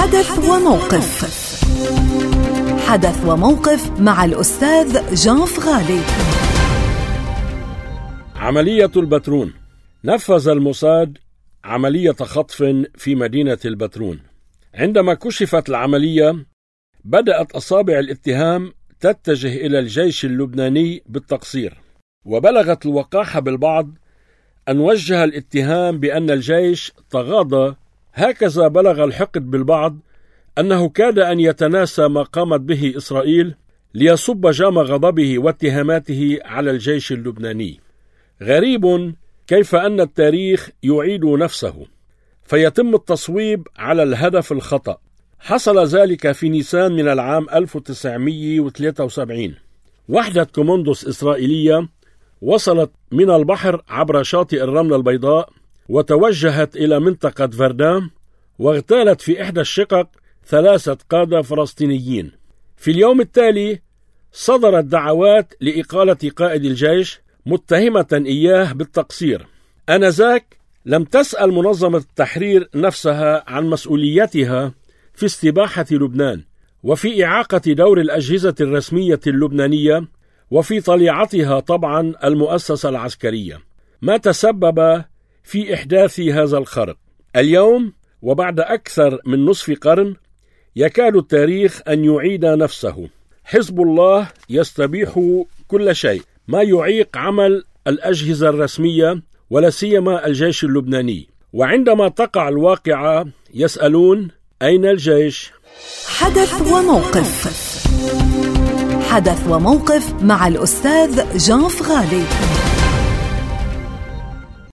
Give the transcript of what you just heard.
حدث وموقف. حدث وموقف مع الأستاذ جان فغالي. عملية البترون. نفذ الموساد عملية خطف في مدينة البترون. عندما كشفت العملية بدأت أصابع الاتهام تتجه إلى الجيش اللبناني بالتقصير، وبلغت الوقاحة بالبعض أن وجه الاتهام بأن الجيش تغاضى. هكذا بلغ الحقد بالبعض أنه كاد أن يتناسى ما قامت به إسرائيل ليصب جام غضبه واتهاماته على الجيش اللبناني. غريب كيف أن التاريخ يعيد نفسه فيتم التصويب على الهدف الخطأ. حصل ذلك في نيسان من العام 1973. وحدة كوموندوس إسرائيلية وصلت من البحر عبر شاطئ الرملة البيضاء وتوجهت إلى منطقة فردان، واغتالت في إحدى الشقق 3 قادة فلسطينيين. في اليوم التالي صدرت دعوات لإقالة قائد الجيش متهمة إياه بالتقصير. آنذاك لم تسأل منظمة التحرير نفسها عن مسؤوليتها في استباحة لبنان وفي إعاقة دور الأجهزة الرسمية اللبنانية وفي طليعتها طبعا المؤسسة العسكرية، ما تسبب في إحداث هذا الخرق. اليوم وبعد أكثر من نصف قرن يكاد التاريخ أن يعيد نفسه. حزب الله يستبيح كل شيء، ما يعيق عمل الأجهزة الرسمية ولا سيما الجيش اللبناني، وعندما تقع الواقعة يسألون أين الجيش؟ حدث وموقف. حدث وموقف مع الأستاذ جان فغالي.